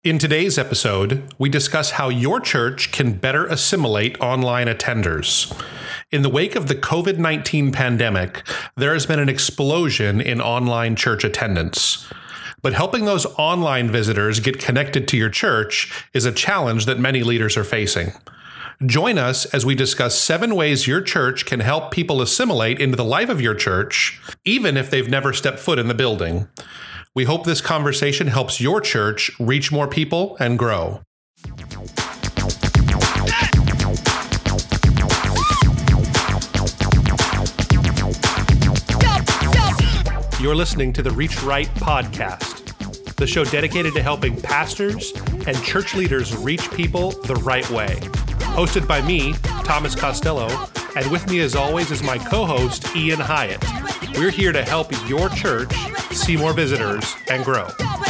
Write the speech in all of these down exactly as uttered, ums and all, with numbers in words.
In today's episode, we discuss how your church can better assimilate online attenders. In the wake of the covid nineteen pandemic, there has been an explosion in online church attendance. But helping those online visitors get connected to your church is a challenge that many leaders are facing. Join us as we discuss seven ways your church can help people assimilate into the life of your church, even if they've never stepped foot in the building. We hope this conversation helps your church reach more people and grow. You're listening to the Reach Right podcast, the show dedicated to helping pastors and church leaders reach people the right way. Hosted by me, Thomas Costello, and with me as always is my co-host, Ian Hyatt. We're here to help your church see more visitors and grow.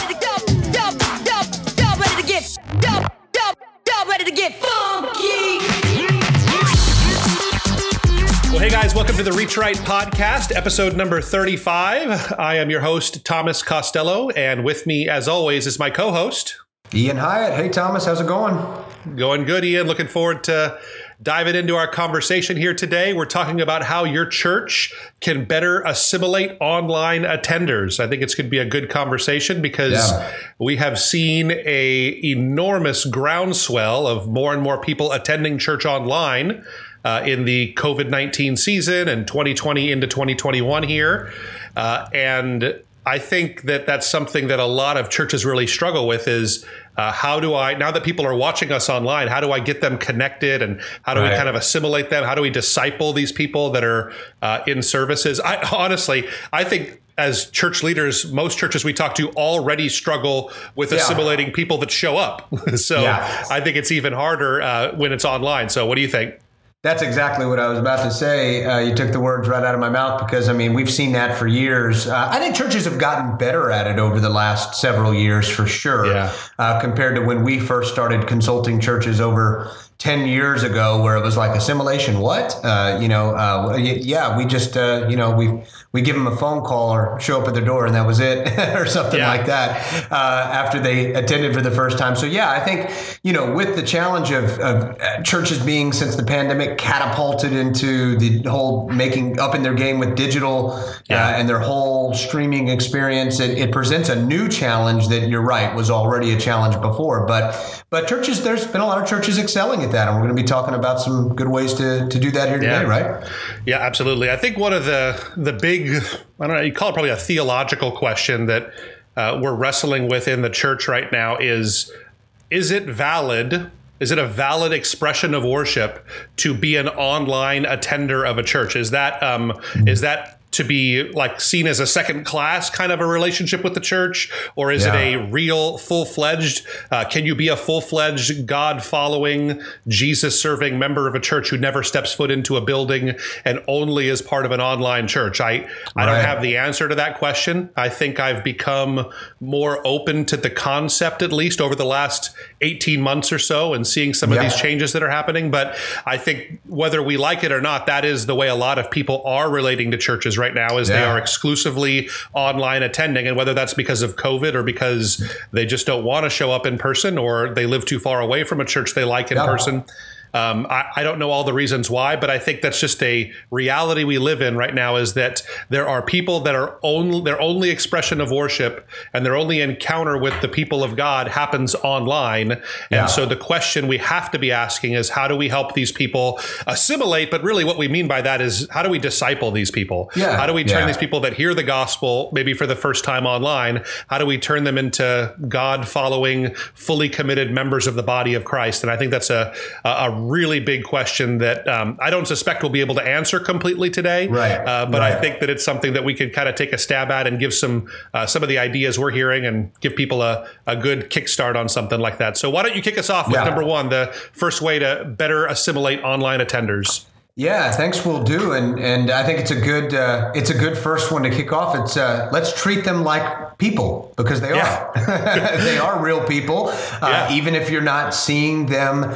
Well, hey guys, welcome to the Reach Right podcast, episode number thirty-five. I am your host, Thomas Costello, and with me, as always, is my co-host, Ian Hyatt. Hey, Thomas, how's it going? Going good, Ian. Looking forward to diving into our conversation here today. We're talking about how your church can better assimilate online attenders. I think it's going to be a good conversation because yeah. we have seen a enormous groundswell of more and more people attending church online uh, in the covid nineteen season and twenty twenty into twenty twenty-one here. Uh, and I think that that's something that a lot of churches really struggle with is uh, how do I, now that people are watching us online, how do I get them connected and how do right. we kind of assimilate them? How do we disciple these people that are uh, in services? I honestly, I think as church leaders, most churches we talk to already struggle with yeah. assimilating people that show up. so yeah. I think it's even harder uh, when it's online. So what do you think? That's exactly what I was about to say. Uh, you took the words right out of my mouth because, I mean, we've seen that for years. Uh, I think churches have gotten better at it over the last several years for sure, yeah. uh, compared to when we first started consulting churches over ten years ago, where it was like assimilation. What? Uh, you know, uh, yeah, we just, uh, you know, we we give them a phone call or show up at their door and that was it or something yeah. like that uh, after they attended for the first time. So, yeah, I think, you know, with the challenge of, of churches being since the pandemic catapulted into the whole making up in their game with digital yeah. uh, and their whole streaming experience, it, it presents a new challenge that you're right was already a challenge before. But but churches, there's been a lot of churches excelling at that. And we're going to be talking about some good ways to, to do that here today, yeah. right? Yeah, absolutely. I think one of the the big, I don't know, you call it probably a theological question that uh, we're wrestling with in the church right now is, is it valid, is it a valid expression of worship to be an online attender of a church? Is that um, is that to be like seen as a second class kind of a relationship with the church? Or is yeah. it a real full-fledged, uh, can you be a full-fledged God-following, Jesus-serving member of a church who never steps foot into a building and only is part of an online church? I, I right. don't have the answer to that question. I think I've become more open to the concept, at least over the last eighteen months or so, and seeing some yeah. of these changes that are happening. But I think whether we like it or not, that is the way a lot of people are relating to churches right now, is yeah. they are exclusively online attending, and whether that's because of COVID or because they just don't want to show up in person or they live too far away from a church they like in yeah. person. Um, I, I don't know all the reasons why, but I think that's just a reality we live in right now, is that there are people that are only, their only expression of worship and their only encounter with the people of God happens online. And yeah. so the question we have to be asking is, how do we help these people assimilate? But really what we mean by that is, how do we disciple these people? Yeah. How do we turn yeah. these people that hear the gospel maybe for the first time online, how do we turn them into God-following, fully committed members of the body of Christ? And I think that's a, a really big question that um, I don't suspect we'll be able to answer completely today. Right. Uh, but right. I think that it's something that we could kind of take a stab at and give some uh, some of the ideas we're hearing and give people a, a good kickstart on something like that. So why don't you kick us off with yeah. number one, the first way to better assimilate online attenders? Yeah, thanks. Will do, and and I think it's a good uh, it's a good first one to kick off. It's uh, let's treat them like people, because they yeah. are they are real people, uh, yeah. even if you're not seeing them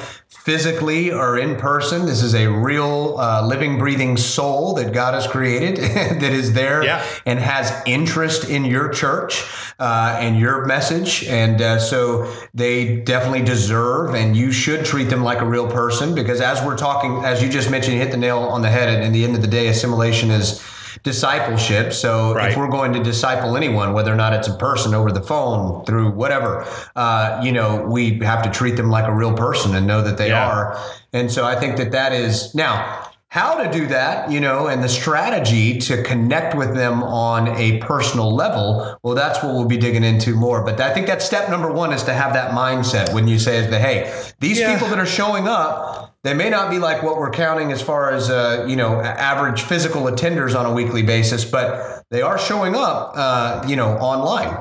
physically or in person. This is a real uh, living, breathing soul that God has created that is there yeah. and has interest in your church uh, and your message. And uh, so they definitely deserve, and you should treat them like a real person, because as we're talking, as you just mentioned, you hit the nail on the head. And at the end of the day, assimilation is discipleship. So right. if we're going to disciple anyone, whether or not it's a person over the phone, through whatever, uh, you know, we have to treat them like a real person and know that they yeah. are. And so I think that that is now how to do that, you know, and the strategy to connect with them on a personal level. Well, that's what we'll be digging into more. But I think that's step number one, is to have that mindset when you say that, hey, these yeah. people that are showing up, they may not be like what we're counting as far as, uh, you know, average physical attenders on a weekly basis, but they are showing up, uh, you know, online.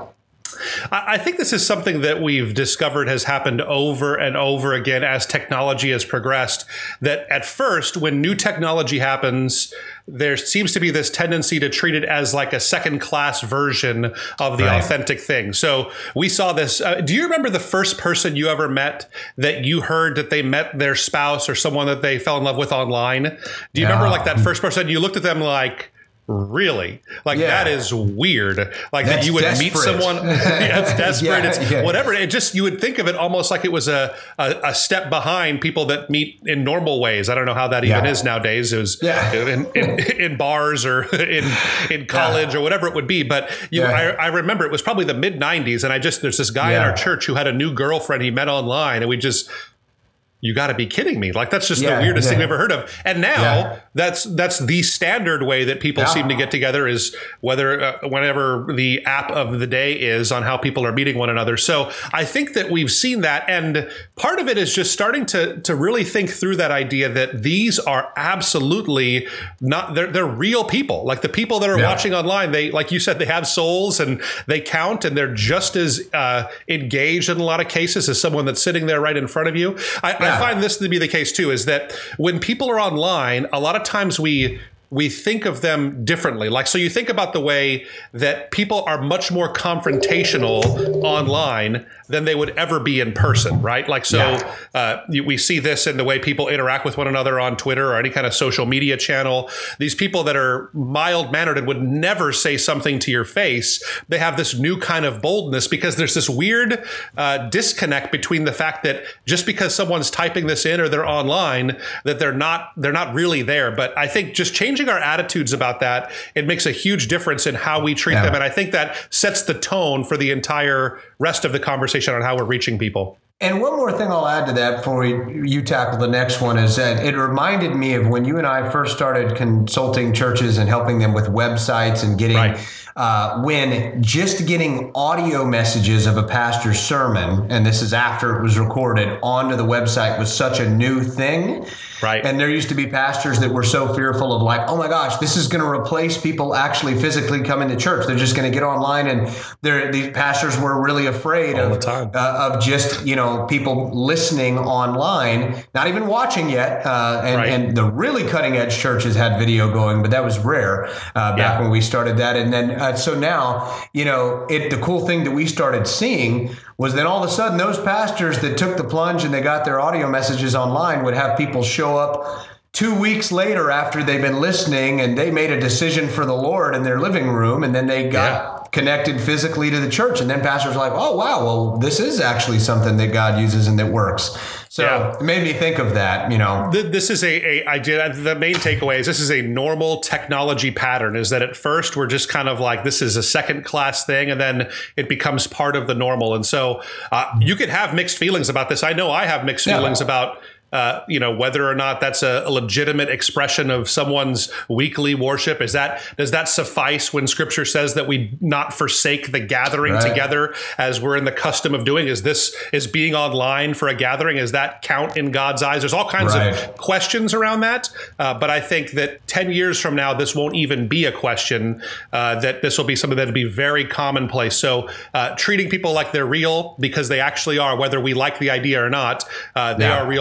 I think this is something that we've discovered has happened over and over again as technology has progressed, that at first, when new technology happens, there seems to be this tendency to treat it as like a second class version of the right. authentic thing. So we saw this. Uh, do you remember the first person you ever met that you heard that they met their spouse or someone that they fell in love with online? Do you yeah. remember like that first person? You looked at them like, really? Like yeah. that is weird. Like that's that you would desperate. meet someone. yeah, it's desperate. yeah, it's yeah. whatever. It just, you would think of it almost like it was a, a, a step behind people that meet in normal ways. I don't know how that even yeah. is nowadays. It was yeah. in, in, in bars or in, in college yeah. or whatever it would be. But you yeah. know, I, I remember it was probably the mid nineties. And I just, there's this guy yeah. in our church who had a new girlfriend he met online, and we just, you got to be kidding me. Like, that's just yeah, the weirdest yeah. thing I've ever heard of. And now yeah. that's that's the standard way that people yeah. seem to get together, is whether uh, whenever the app of the day is on how people are meeting one another. So I think that we've seen that. And part of it is just starting to to really think through that idea that these are absolutely not, they're, they're real people. Like the people that are yeah. watching online, they, like you said, they have souls and they count, and they're just as uh, engaged in a lot of cases as someone that's sitting there right in front of you. I, yeah. I find this to be the case too, is that when people are online, a lot of times we we think of them differently. Like, so you think about the way that people are much more confrontational online than they would ever be in person, right? Like, so yeah. uh, we see this in the way people interact with one another on Twitter or any kind of social media channel. These people that are mild-mannered and would never say something to your face, they have this new kind of boldness because there's this weird uh, disconnect between the fact that just because someone's typing this in or they're online, that they're not they're not really there. But I think just changing our attitudes about that, it makes a huge difference in how we treat yeah. them. And I think that sets the tone for the entire rest of the conversation on how we're reaching people. And one more thing I'll add to that before we, you tackle the next one is that it reminded me of when you and I first started consulting churches and helping them with websites and getting, right. uh, when just getting audio messages of a pastor's sermon, and this is after it was recorded, onto the website was such a new thing. Right. And there used to be pastors that were so fearful of like, oh my gosh, this is going to replace people actually physically coming to church. They're just going to get online. And they're, these pastors were really afraid All of, the time. Uh, of just, you know, people listening online, not even watching yet. Uh, and, right. and the really cutting edge churches had video going, but that was rare uh, back yeah. when we started that. And then uh, so now, you know, it the cool thing that we started seeing was then all of a sudden those pastors that took the plunge and they got their audio messages online would have people show up two weeks later after they've been listening and they made a decision for the Lord in their living room, and then they got yeah. connected physically to the church. And then pastors are like, oh, wow, well, this is actually something that God uses and that works. So yeah. it made me think of that, you know. This is a, a I did the main takeaway is this is a normal technology pattern, is that at first we're just kind of like, this is a second class thing, and then it becomes part of the normal. And so uh, you could have mixed feelings about this. I know I have mixed yeah. feelings about Uh, you know, whether or not that's a, a legitimate expression of someone's weekly worship. Is that, does that suffice when Scripture says that we not forsake the gathering right. together as we're in the custom of doing? Is this, is being online for a gathering, does that count in God's eyes? There's all kinds right. of questions around that. Uh, but I think that ten years from now, this won't even be a question, uh, that this will be something that'll be very commonplace. So uh, treating people like they're real because they actually are, whether we like the idea or not, uh, they yeah. are real people.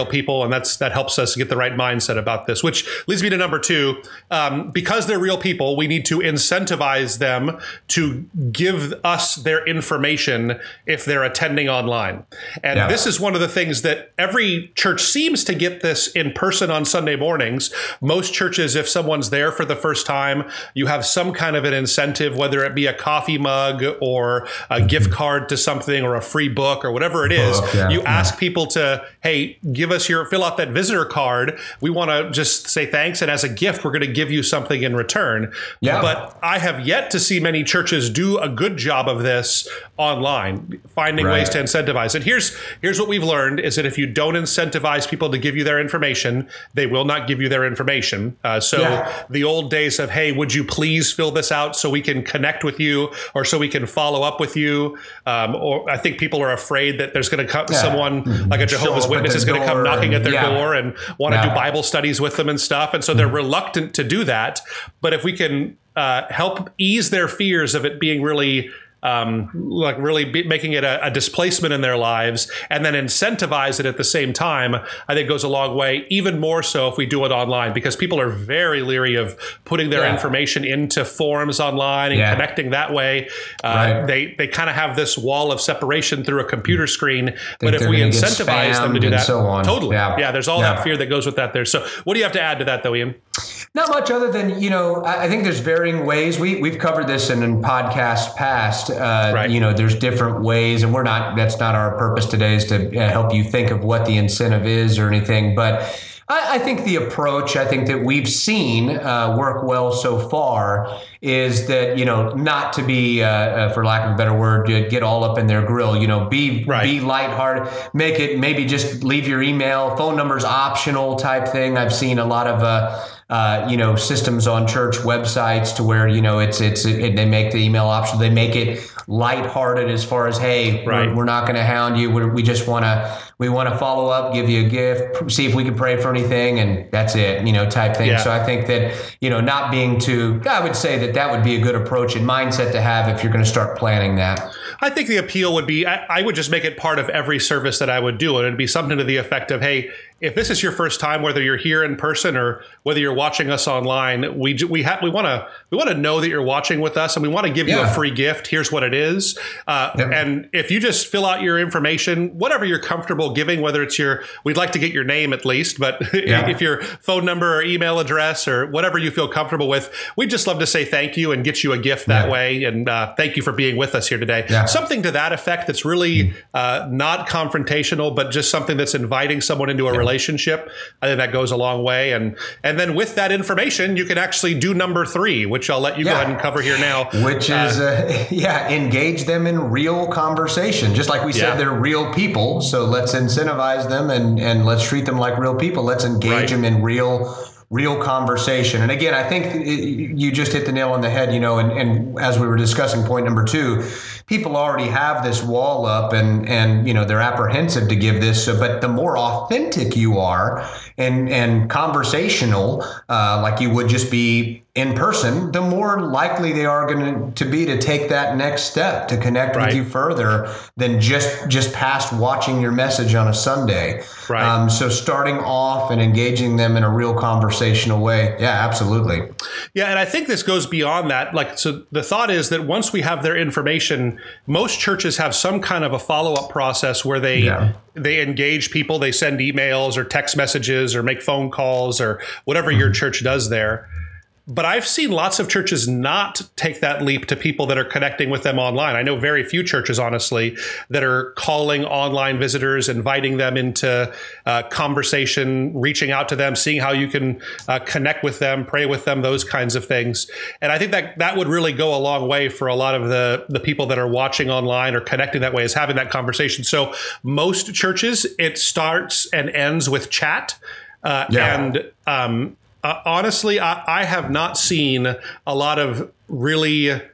and that's that helps us get the right mindset about this, which leads me to number two. Um, because they're real people, we need to incentivize them to give us their information if they're attending online. And yeah. this is one of the things that every church seems to get this in person on Sunday mornings. Most churches, if someone's there for the first time, you have some kind of an incentive, whether it be a coffee mug or a gift card to something or a free book or whatever it is. Book, yeah, you yeah. ask people to, hey, give us your, fill out that visitor card. We want to just say thanks. And as a gift, we're going to give you something in return. Yeah. But I have yet to see many churches do a good job of this online, finding right. ways to incentivize. And here's, here's what we've learned is that if you don't incentivize people to give you their information, they will not give you their information. Uh, so yeah. the old days of, hey, would you please fill this out so we can connect with you or so we can follow up with you? Um, or I think people are afraid that there's going to come yeah. someone mm-hmm. like a Jehovah's Witness is going to come knocking at their yeah. door and want to yeah. do Bible studies with them and stuff. And so they're mm-hmm. reluctant to do that. But if we can uh, help ease their fears of it being really Um, like really be making it a, a displacement in their lives and then incentivize it at the same time, I think goes a long way, even more so if we do it online, because people are very leery of putting their yeah. information into forums online and yeah. connecting that way. Uh, right. They they kind of have this wall of separation through a computer screen. But if we incentivize them to do that, so totally. Yeah. yeah, there's all yeah. that fear that goes with that there. So what do you have to add to that, though, Ian? Not much other than, you know, I think there's varying ways. We, we've covered this in, in podcasts past. Uh, right. You know, there's different ways, and we're not, that's not our purpose today is to uh, help you think of what the incentive is or anything. But I, I think the approach, I think that we've seen uh, work well so far is that, you know, not to be, uh, uh, for lack of a better word, get all up in their grill, you know, be, right. be lighthearted, make it, maybe just leave your email, phone number's optional type thing. I've seen a lot of, uh, Uh, you know, systems on church websites to where, you know, it's, it's, it, they make the email optional. They make it lighthearted as far as, hey, right. we're, we're not going to hound you. We're, we just want to, we want to follow up, give you a gift, see if we can pray for anything. And that's it, you know, type thing. Yeah. So I think that, you know, not being too, I would say that that would be a good approach and mindset to have if you're going to start planning that. I think the appeal would be, I, I would just make it part of every service that I would do. And it'd be something to the effect of, hey, if this is your first time, whether you're here in person or whether you're watching us online, we we have we want to we want to know that you're watching with us, and we want to give yeah. you a free gift. Here's what it is, uh, yep. and if you just fill out your information, whatever you're comfortable giving, whether it's your, we'd like to get your name at least, but yeah. if your phone number or email address or whatever you feel comfortable with, we'd just love to say thank you and get you a gift that yeah. way, and uh, thank you for being with us here today. Yeah. Something to that effect that's really uh, not confrontational, but just something that's inviting someone into a yeah. relationship. I think that goes a long way. And and then with that information, you can actually do number three, which I'll let you yeah. go ahead and cover here now. Which is, uh, uh, yeah, engage them in real conversation. Just like we said, yeah. they're real people. So let's incentivize them and, and let's treat them like real people. Let's engage right. them in real real conversation. And again, I think it, you just hit the nail on the head, you know, and, and as we were discussing point number two, people already have this wall up and, and, you know, they're apprehensive to give this. So, but the more authentic you are and, and conversational, uh, like you would just be in person, the more likely they are going to be to take that next step to connect right. with you further than just just past watching your message on a Sunday. Right. Um, so starting off and engaging them in a real conversational way. Yeah, absolutely. Yeah. And I think this goes beyond that. Like, so the thought is that once we have their information, most churches have some kind of a follow-up process where they yeah. they engage people, they send emails or text messages or make phone calls or whatever mm-hmm. your church does there. But I've seen lots of churches not take that leap to people that are connecting with them online. I know very few churches, honestly, that are calling online visitors, inviting them into uh, conversation, reaching out to them, seeing how you can uh, connect with them, pray with them, those kinds of things. And I think that that would really go a long way for a lot of the, the people that are watching online or connecting that way, is having that conversation. So most churches, it starts and ends with chat. Uh, yeah. And um Uh, honestly, I, I have not seen a lot of really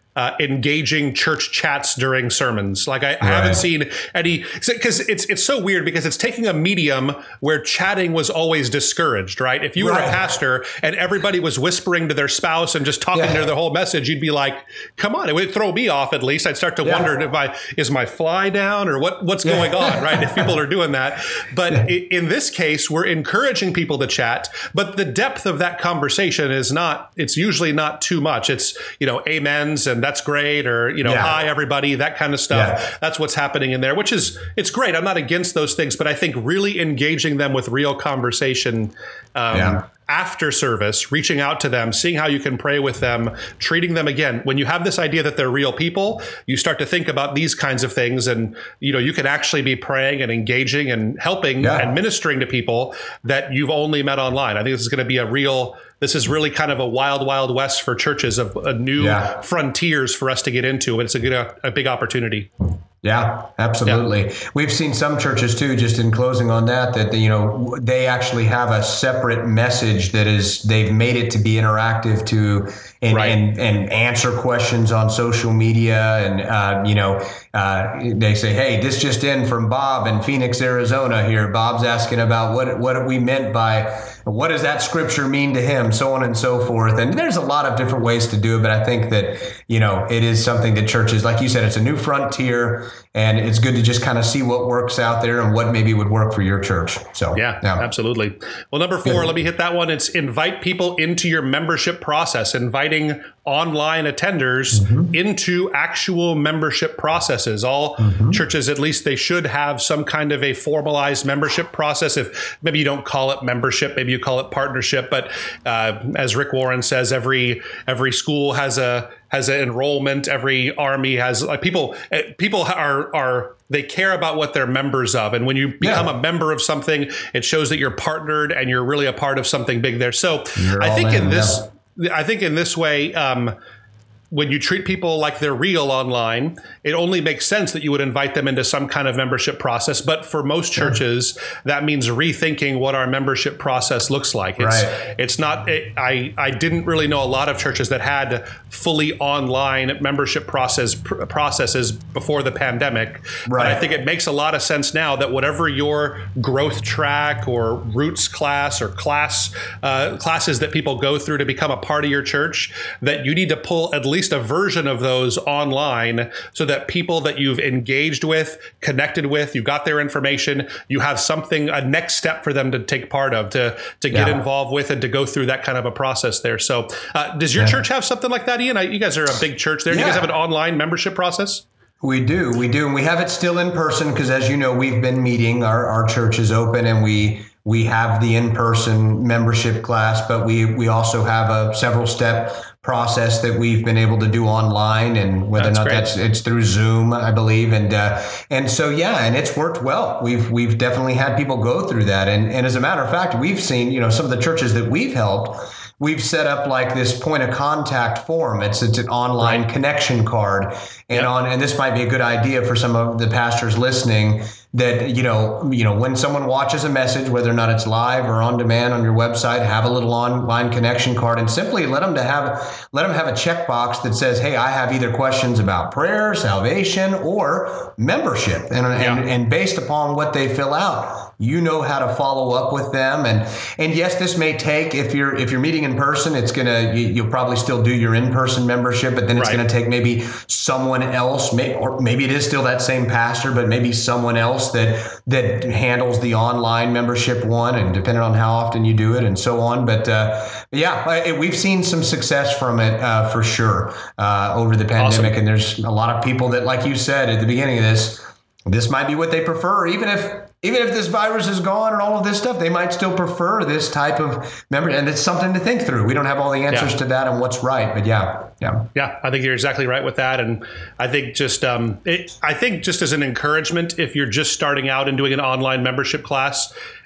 Uh, engaging church chats during sermons. Like I, I right. haven't seen any, because it's it's so weird because it's taking a medium where chatting was always discouraged, right? If you were right. a pastor and everybody was whispering to their spouse and just talking yeah. to their whole message, you'd be like, come on, it would throw me off at least. I'd start to yeah. wonder if I, is my fly down or what what's yeah. going on, right? If people are doing that. But yeah. in this case, we're encouraging people to chat, but the depth of that conversation is not, it's usually not too much. It's, you know, amens and that's great, or, you know, yeah. hi, everybody, that kind of stuff. Yeah. That's what's happening in there, which is, it's great. I'm not against those things, but I think really engaging them with real conversation um, yeah. after service, reaching out to them, seeing how you can pray with them, treating them again. When you have this idea that they're real people, you start to think about these kinds of things, and, you know, you can actually be praying and engaging and helping yeah. and ministering to people that you've only met online. I think this is going to be a real This is really kind of a wild, wild west for churches, of a new yeah. frontiers for us to get into. And it's a good, a big opportunity. Yeah, absolutely. Yeah. We've seen some churches too, just in closing on that, that, you know, they actually have a separate message that is, they've made it to be interactive to, and, right. and, and answer questions on social media. And, uh, you know, uh, they say, hey, this just in from Bob in Phoenix, Arizona here. Bob's asking about what, what we meant by, what does that scripture mean to him, so on and so forth. And there's a lot of different ways to do it. But I think that, you know, it is something that churches, like you said, it's a new frontier. And it's good to just kind of see what works out there and what maybe would work for your church. So yeah, yeah. absolutely. Well, number four, let me hit that one. It's invite people into your membership process, inviting online attenders mm-hmm. into actual membership processes. All mm-hmm. churches, at least they should have some kind of a formalized membership process. If maybe you don't call it membership, maybe you call it partnership. But uh, as Rick Warren says, every every school has a has an enrollment. Every army has like people. People are are they care about what they're members of, and when you become yeah. a member of something, it shows that you're partnered and you're really a part of something big there. So you're I think in, in this, yeah. I think in this way. Um, When you treat people like they're real online, it only makes sense that you would invite them into some kind of membership process. But for most churches, yeah. that means rethinking what our membership process looks like. It's, right. it's not, it, I, I didn't really know a lot of churches that had fully online membership process pr- processes before the pandemic. Right. But I think it makes a lot of sense now that whatever your growth track or roots class or class uh, classes that people go through to become a part of your church, that you need to pull at least a version of those online so that people that you've engaged with, connected with, you got their information, you have something, a next step for them to take part of, to to get yeah. involved with and to go through that kind of a process there. So uh, does your yeah. church have something like that, Ian? I, you guys are a big church there. Do yeah. you guys have an online membership process? We do. We do. And we have it still in person because, as you know, we've been meeting. Our, our church is open and we we have the in-person membership class, but we we also have a several step process that we've been able to do online, and whether that's or not great. that's it's through Zoom, I believe. And uh, and so, yeah, and it's worked well. We've we've definitely had people go through that. And, and as a matter of fact, we've seen, you know, some of the churches that we've helped, we've set up like this point of contact form. It's it's an online right. connection card. And yep. on and this might be a good idea for some of the pastors listening, that, you know, you know, when someone watches a message, whether or not it's live or on demand on your website, have a little online connection card and simply let them to have let them have a checkbox that says, hey, I have either questions about prayer, salvation, or membership. And, yeah. and, and based upon what they fill out, you know how to follow up with them. And and yes, this may take, if you're if you're meeting in person, it's gonna you, you'll probably still do your in-person membership, but then it's right. gonna take maybe someone else, may, or maybe it is still that same pastor, but maybe someone else that that handles the online membership one, and depending on how often you do it and so on. But uh, yeah, it, we've seen some success from it uh, for sure uh, over the pandemic. Awesome. And there's a lot of people that, like you said at the beginning of this, this might be what they prefer, even if Even if this virus is gone and all of this stuff, they might still prefer this type of member. And it's something to think through. We don't have all the answers yeah. to that and what's right. But yeah, yeah. Yeah, I think you're exactly right with that. And I think just um, it, I think just as an encouragement, if you're just starting out and doing an online membership class,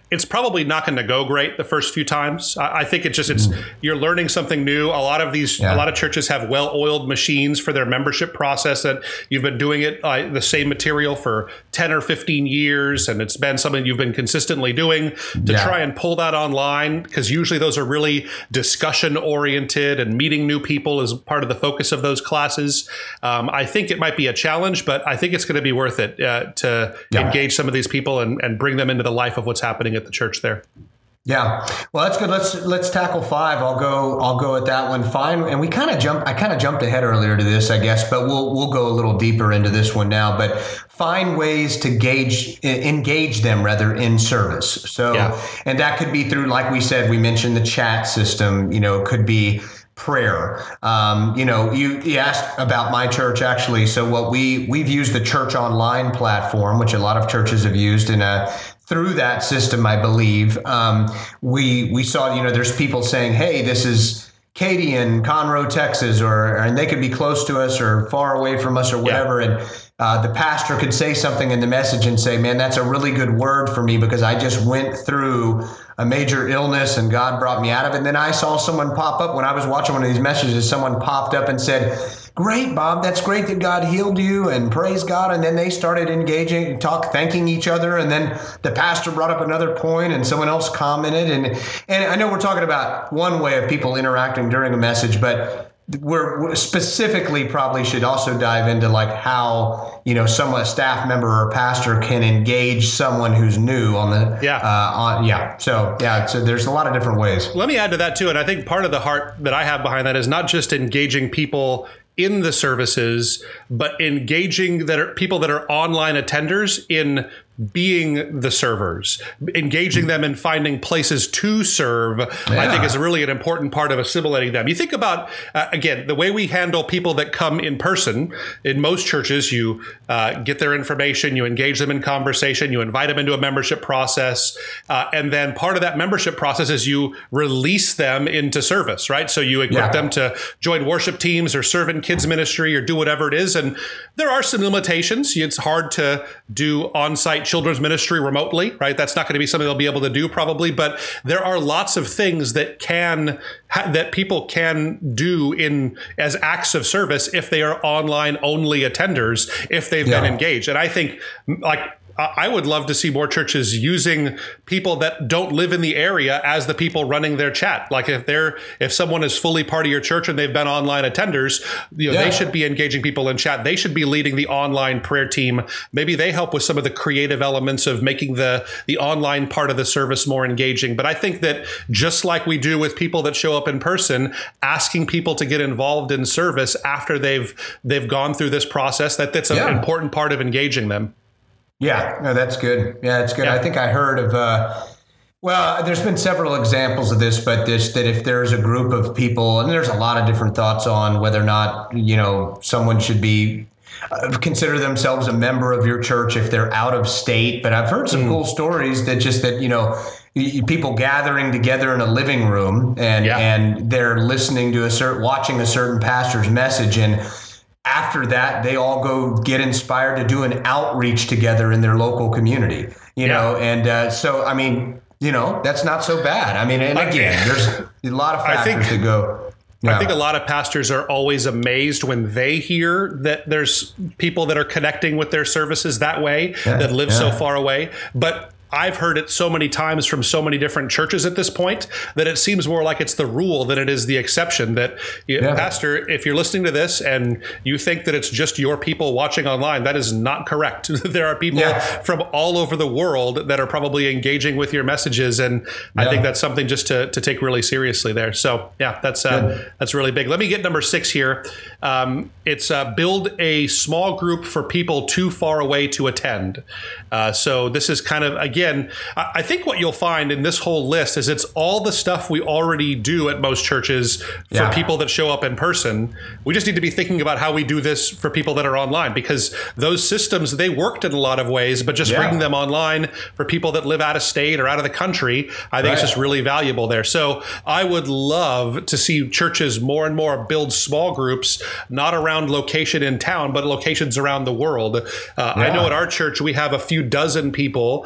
it's probably not going to go great the first few times. I, I think it's just it's mm. you're learning something new. A lot of these, yeah. a lot of churches have well-oiled machines for their membership process that you've been doing it uh, the same material for ten or fifteen years, and it's been something you've been consistently doing. To yeah. try and pull that online, because usually those are really discussion-oriented, and meeting new people is part of the focus of those classes. Um, I think it might be a challenge, but I think it's going to be worth it uh, to yeah. engage some of these people and, and bring them into the life of what's happening at the church there. Yeah, well, that's good. Let's let's tackle five. I'll go. I'll go at that one. Fine. And we kind of jumped. I kind of jumped ahead earlier to this, I guess, but we'll we'll go a little deeper into this one now. But find ways to gauge engage them rather in service. So, yeah. and that could be through, like we said, we mentioned the chat system. You know, it could be prayer. Um, you know, you, you asked about my church, actually. So what we we've used the Church Online platform, which a lot of churches have used in a through that system, I believe. Um, we we saw, you know, there's people saying, hey, this is Katie in Conroe, Texas, or and they could be close to us or far away from us or whatever. Yeah. And uh, the pastor could say something in the message and say, man, that's a really good word for me because I just went through a major illness and God brought me out of it. And then I saw someone pop up when I was watching one of these messages, someone popped up and said, great, Bob, that's great that God healed you and praise God. And then they started engaging, talk, thanking each other. And then the pastor brought up another point and someone else commented. And, and I know we're talking about one way of people interacting during a message, but we're, we're specifically probably should also dive into like how, you know, someone, a staff member or a pastor can engage someone who's new on the, yeah. Uh, on, yeah. So, yeah, so there's a lot of different ways. Let me add to that too. And I think part of the heart that I have behind that is not just engaging people in the services, but engaging that are people that are online attenders in being the servers, engaging them in finding places to serve, yeah. I think is really an important part of assimilating them. You think about, uh, again, the way we handle people that come in person. In most churches, you uh, get their information, you engage them in conversation, you invite them into a membership process, uh, and then part of that membership process is you release them into service, right? So you equip yeah. them to join worship teams or serve in kids ministry or do whatever it is. And there are some limitations. It's hard to do on-site children's ministry remotely, right? That's not going to be something they'll be able to do probably, but there are lots of things that can ha- that people can do in as acts of service if they are online only attenders, if they've yeah. been engaged. And I think like I would love to see more churches using people that don't live in the area as the people running their chat. Like if they're, if someone is fully part of your church and they've been online attenders, you know, yeah. they should be engaging people in chat. They should be leading the online prayer team. Maybe they help with some of the creative elements of making the, the online part of the service more engaging. But I think that just like we do with people that show up in person, asking people to get involved in service after they've, they've gone through this process, that that's an yeah. important part of engaging them. Yeah, no, that's good. Yeah, that's good. Yeah. I think I heard of, uh, well, there's been several examples of this, but this, that if there's a group of people, and there's a lot of different thoughts on whether or not, you know, someone should be, uh, consider themselves a member of your church if they're out of state. But I've heard some mm. cool stories that just that, you know, people gathering together in a living room and, yeah. and they're listening to a certain, watching a certain pastor's message, and after that, they all go get inspired to do an outreach together in their local community, you yeah. know? And uh, so, I mean, you know, that's not so bad. I mean, and again, there's a lot of factors that go. Yeah. I think a lot of pastors are always amazed when they hear that there's people that are connecting with their services that way, yeah. that live yeah. so far away. But I've heard it so many times from so many different churches at this point that it seems more like it's the rule than it is the exception. That, yeah. Pastor, if you're listening to this and you think that it's just your people watching online, that is not correct. There are people yeah. from all over the world that are probably engaging with your messages. And yeah. I think that's something just to, to take really seriously there. So yeah, that's uh, that's really big. Let me get number six here. Um, it's uh, build a small group for people too far away to attend. Uh, so this is kind of, again, I think what you'll find in this whole list is it's all the stuff we already do at most churches for yeah. people that show up in person. We just need to be thinking about how we do this for people that are online, because those systems, they worked in a lot of ways, but just yeah. bringing them online for people that live out of state or out of the country, I think right. it's just really valuable there. So I would love to see churches more and more build small groups, not around location in town, but locations around the world. Uh, yeah. I know at our church, we have a few dozen people that are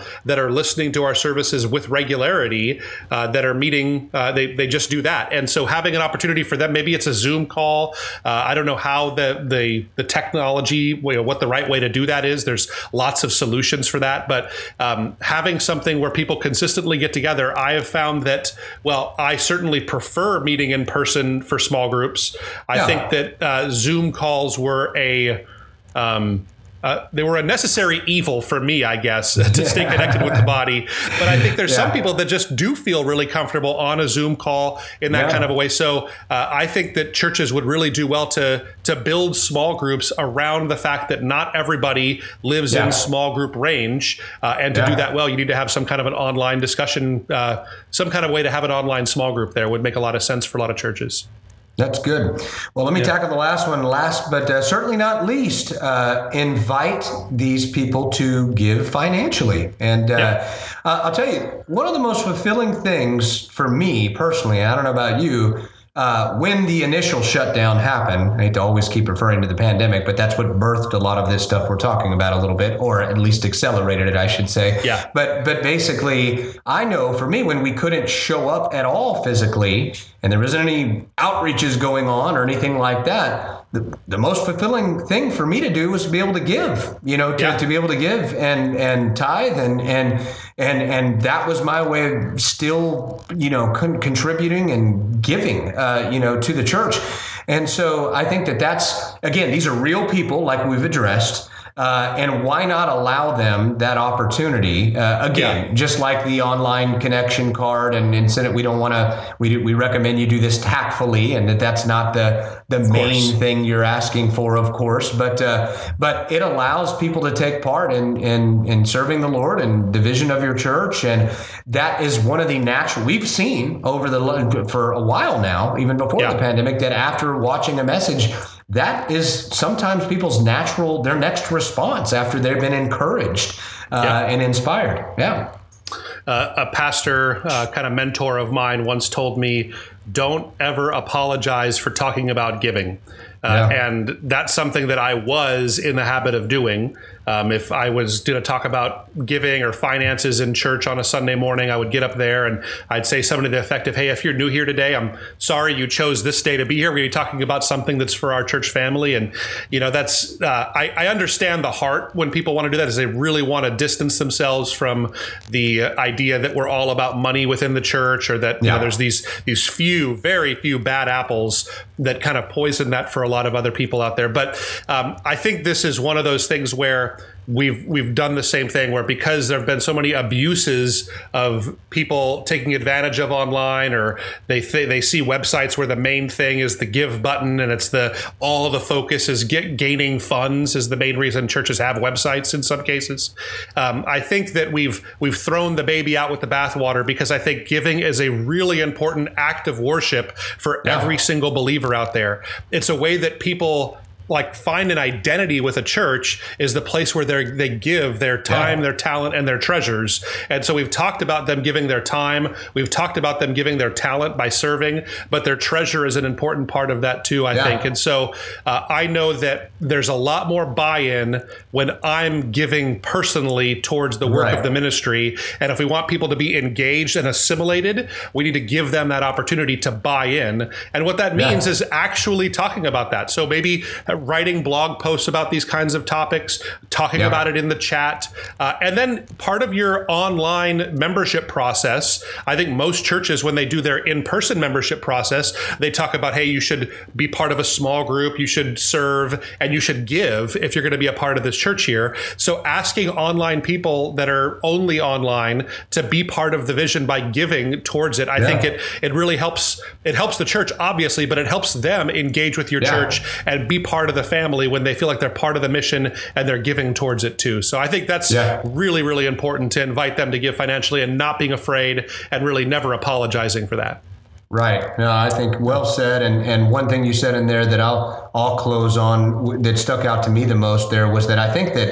are listening to our services with regularity, uh, that are meeting, uh, they, they just do that. And so having an opportunity for them, maybe it's a Zoom call. Uh, I don't know how the, the, the technology, you know, what the right way to do that is. There's lots of solutions for that. But um, having something where people consistently get together, I have found that, well, I certainly prefer meeting in person for small groups. I yeah. think that uh, Zoom calls were a, um, Uh, they were a necessary evil for me, I guess, to stay connected with the body. But I think there's yeah. some people that just do feel really comfortable on a Zoom call in that yeah. kind of a way. So uh, I think that churches would really do well to to build small groups around the fact that not everybody lives yeah. in small group range. Uh, and to yeah. do that well, you need to have some kind of an online discussion, uh, some kind of way to have an online small group there would make a lot of sense for a lot of churches. That's good. Well, let me yeah. tackle the last one last, but uh, certainly not least, uh, invite these people to give financially. And uh, yeah. uh, I'll tell you, one of the most fulfilling things for me personally, I don't know about you, uh, when the initial shutdown happened, I hate to always keep referring to the pandemic, but that's what birthed a lot of this stuff we're talking about a little bit, or at least accelerated it, I should say. Yeah. But but basically, I know for me, when we couldn't show up at all physically, and there isn't any outreaches going on or anything like that, the, the most fulfilling thing for me to do was to be able to give, you know, to, yeah. to be able to give and, and tithe. And, and, and, and that was my way of still, you know, con- contributing and giving, uh, you know, to the church. And so I think that that's, again, these are real people like we've addressed. Uh, and why not allow them that opportunity? Uh, again, yeah. just like the online connection card and incident, we don't want to. We we recommend you do this tactfully, and that that's not the the of main course. thing you're asking for, of course. But uh, but it allows people to take part in in in serving the Lord and the vision of your church, and that is one of the natural. We've seen over the for a while now, even before yeah. the pandemic, that after watching a message, that is sometimes people's natural, their next response after they've been encouraged uh, yeah. and inspired. Yeah. Uh, a pastor, uh, kind of mentor of mine once told me, don't ever apologize for talking about giving. Uh, yeah. And that's something that I was in the habit of doing. Um, if I was going to talk about giving or finances in church on a Sunday morning, I would get up there and I'd say something to the effect of, hey, if you're new here today, I'm sorry you chose this day to be here. We're going to be talking about something that's for our church family. And, you know, that's uh, I, I understand the heart when people want to do that, is they really want to distance themselves from the idea that we're all about money within the church, or that, you yeah. know, there's these these few, very few bad apples that kind of poison that for a lot of other people out there. But um, I think this is one of those things where we've we've done the same thing, where because there have been so many abuses of people taking advantage of online, or they th- they see websites where the main thing is the give button, and it's the all of the focus is get, gaining funds is the main reason churches have websites in some cases. Um, I think that we've we've thrown the baby out with the bathwater, because I think giving is a really important act of worship for yeah. every single believer out there. It's a way that people like find an identity with a church, is the place where they they give their time, yeah. their talent, and their treasures. And so we've talked about them giving their time. We've talked about them giving their talent by serving, but their treasure is an important part of that too, I yeah. think. And so uh, I know that there's a lot more buy-in when I'm giving personally towards the work right. of the ministry. And if we want people to be engaged and assimilated, we need to give them that opportunity to buy in. And what that means yeah. is actually talking about that. So maybe writing blog posts about these kinds of topics, talking yeah. about it in the chat. Uh, and then part of your online membership process, I think most churches, when they do their in-person membership process, they talk about, hey, you should be part of a small group, you should serve, and you should give if you're going to be a part of this church here. So asking online people that are only online to be part of the vision by giving towards it, I yeah. think it it really helps. It helps the church, obviously, but it helps them engage with your yeah. church and be part of the family when they feel like they're part of the mission and they're giving towards it too. So I think that's yeah. really, really important, to invite them to give financially and not being afraid and really never apologizing for that. Right. No, I think well said. And and one thing you said in there that I'll I'll close on that stuck out to me the most there was that I think that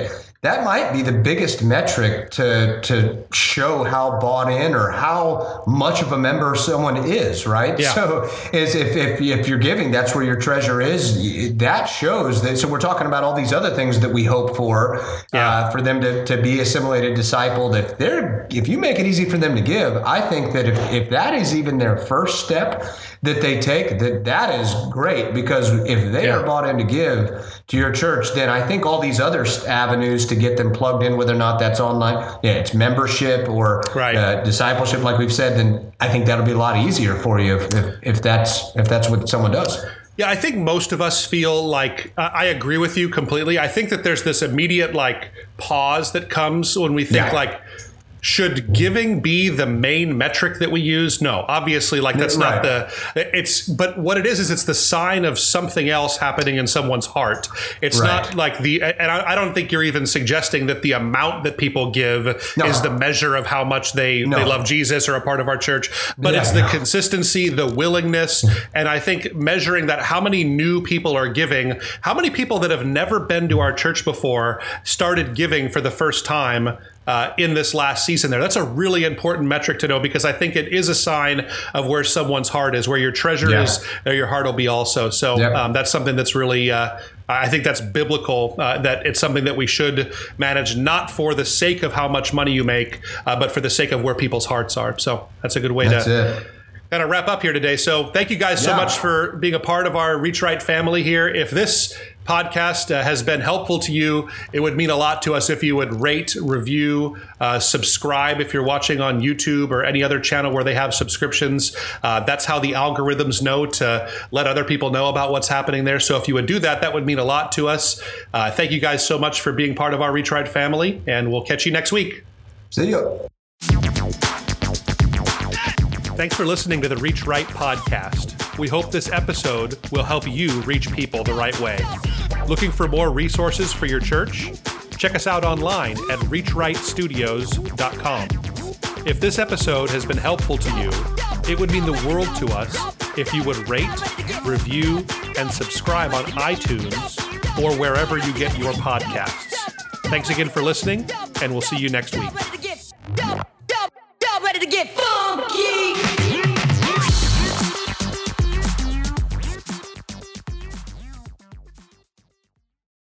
that might be the biggest metric to to show how bought in or how much of a member someone is, right? Yeah. So is if, if if you're giving, that's where your treasure is. That shows that. So we're talking about all these other things that we hope for, yeah. uh, for them to, to be assimilated, discipled. If they're if you make it easy for them to give, I think that if, if that is even their first step that they take, that that is great, because if they yeah. are bought in to give to your church, then I think all these other avenues to get them plugged in, whether or not that's online, yeah, it's membership or right. uh, discipleship, like we've said, then I think that'll be a lot easier for you if, if, if that's if that's what someone does. Yeah, I think most of us feel like, uh, I agree with you completely. I think that there's this immediate like pause that comes when we think yeah. like, should giving be the main metric that we use? No, obviously, like that's right. not the, it's, but what it is, is it's the sign of something else happening in someone's heart. It's right. not like the, and I, I don't think you're even suggesting that the amount that people give no. is the measure of how much they, no. they love Jesus or a part of our church, but yeah, it's the no. consistency, the willingness. And I think measuring that, how many new people are giving, how many people that have never been to our church before started giving for the first time Uh, in this last season there. That's a really important metric to know, because I think it is a sign of where someone's heart is. Where your treasure yeah. is, there your heart will be also. So yep. um, that's something that's really, uh, I think that's biblical, uh, that it's something that we should manage, not for the sake of how much money you make, uh, but for the sake of where people's hearts are. So that's a good way that's to it. kind of wrap up here today. So thank you guys yeah. so much for being a part of our Reach Right family here. If this podcast uh, has been helpful to you, it would mean a lot to us if you would rate, review, uh, subscribe if you're watching on YouTube or any other channel where they have subscriptions. Uh, that's how the algorithms know to let other people know about what's happening there. So if you would do that, that would mean a lot to us. Uh, thank you guys so much for being part of our Reach Right family, and we'll catch you next week. See ya. Thanks for listening to the Reach Right podcast. We hope this episode will help you reach people the right way. Looking for more resources for your church? Check us out online at reach right studios dot com. If this episode has been helpful to you, it would mean the world to us if you would rate, review, and subscribe on iTunes or wherever you get your podcasts. Thanks again for listening, and we'll see you next week. Y'all ready to get full?